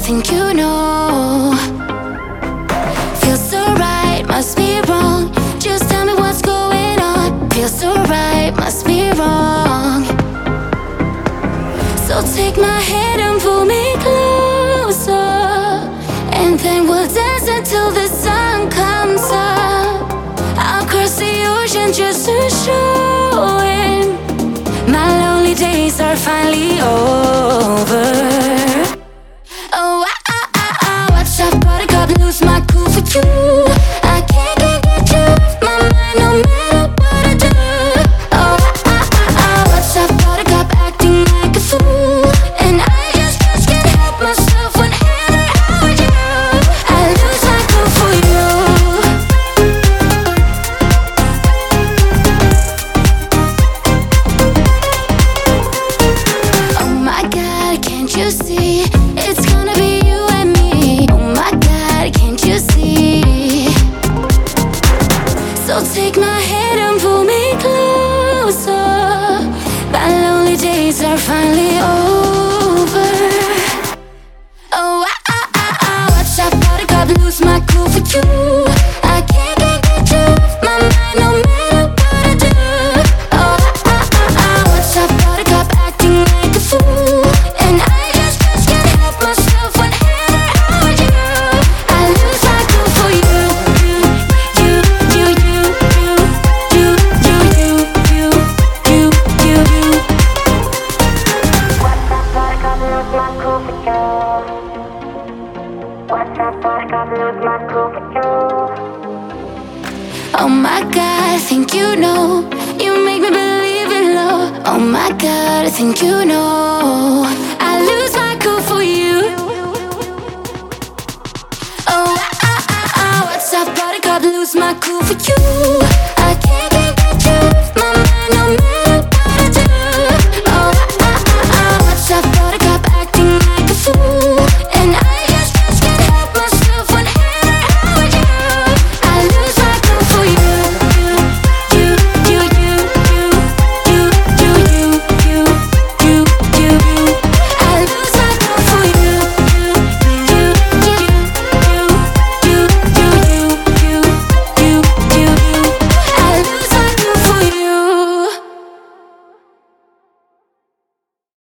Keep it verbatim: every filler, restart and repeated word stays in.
think you know. Feels so right, must be wrong. Just tell me what's going on. Feels so right, must be wrong. So take my hand and pull me closer, and then we'll dance until the sun comes up. I'll cross the ocean just to show him my lonely days are finally over. Oh, I, I, I, I watch that buttercup lose my cool for you. I can't, can't get you off my mind no matter what I do. Oh, I, I, I, I watch that buttercup acting like a fool, and I just, just can't help myself whenever I'm with you. I lose my cool for you. Oh my God, can't you see? It's gonna be you and me. Oh my God, can't you see? So take my hand and pull me closer. My lonely days are finally over. Oh, I, I, I, I watch that buttercup lose my cool for you. I can't, can't get you off my mind no matter what I do. Oh, I, I, I, I watch that buttercup acting like a fool, and I just, just can't help myself whenever I'm with you. I lose my cool for you. You, you, you, you, you, you, you, you, you, you, you, you. Watch that buttercup lose my cool for you. Watch that buttercup lose my cool for you. Oh my God, I think you know. You make me believe in love. Oh my God, I think you know. I lose my cool for you. Oh, I, I, I, I watch that buttercup lose my cool for you.